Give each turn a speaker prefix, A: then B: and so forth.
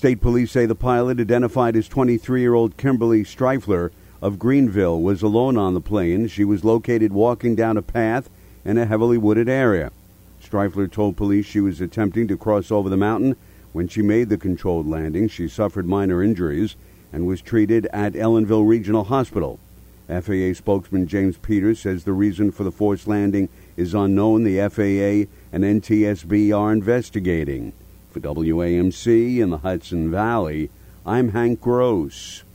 A: State police say the pilot, identified as 23-year-old Kimberly Streifler of Greenville, was alone on the plane. She was located walking down a path in a heavily wooded area. Streifler told police she was attempting to cross over the mountain. When she made the controlled landing, she suffered minor injuries and was treated at Ellenville Regional Hospital. FAA spokesman James Peters says the reason for the forced landing is unknown. The FAA and NTSB are investigating. For WAMC in the Hudson Valley, I'm Hank Gross.